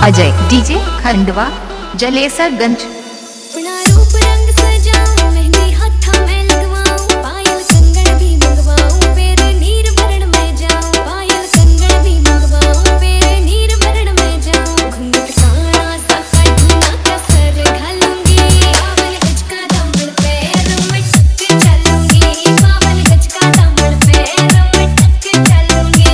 Ajay DJ Khandwa Jalesarganj. अपना रूप रंग सजाऊं, मेहंदी हाथा में लगवाऊं, पायल कंगन भी मंगवाऊं, तेरे नीर भरण में जाऊं, पायल कंगन भी मंगवाऊं, तेरे नीर भरण में जाऊं, घूंघट काना सा कढ़ूना कसर घालूंगी, पावन गज का दामन पैर में टक चलूंगी, पावन गज का दामन पैर में टक चलूंगी।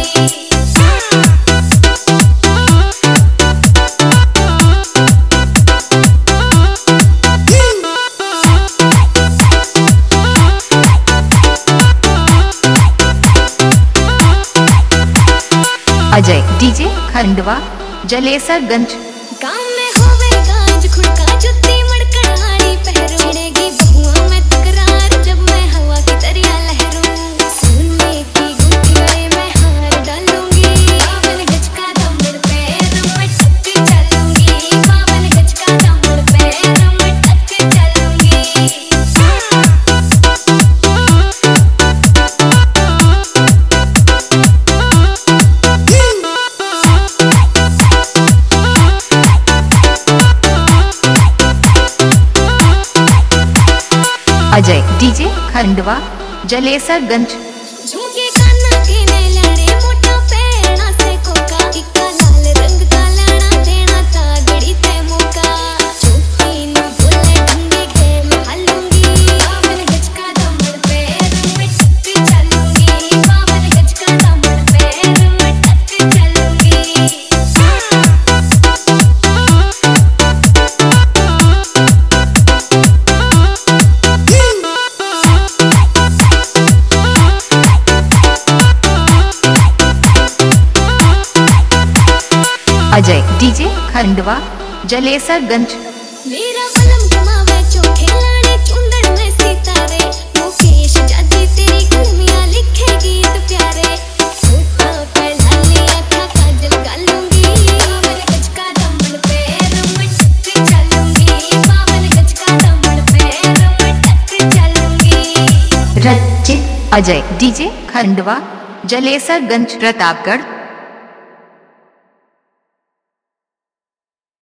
अजय डीजे खंडवा जलेसरगंज। गाँव में होवे गाज खुड़का जुत्ती मड़कड़ हाड़ी पहरो, छिड़ेगी बहुआ में तकरार जब मैं हवा की तरिया लहरूं, सोने की गुंथी गले में हार डालूंगी, पावन गज का दामन पैर में टक चलूंगी, पावन गज का दामन पैर में टक चलूंगी। अजय डीजे खंडवा जलेसरगंज। झुमके काना के नैलारे मोटा पैना से कोका, टिक्का लाल रंग का लाना देना तागड़ी ते मौका, चुप्पी न बोले ढंगे गेम हालूंगी, पावन गज का दामन पैर में टक चलूंगी, पावन गज का दामन पैर में टक चलूंगी। अजय डीजे खंडवा जलेसरगंज। मेरा बलम कमावे चोखे लाड़े चुंदड़ में सितारे, मुकेश जाजी तेरी कलमियां लिखे गीत प्यारे, सूखा पहला लिया था काजल गालूंगी, पावन गज का दामन पैर में टक चलूंगी, पावन गज का दामन पैर में टक चलूंगी। रचित अजय डीजे खंडवा जलेसरगंज प्रतापगढ़।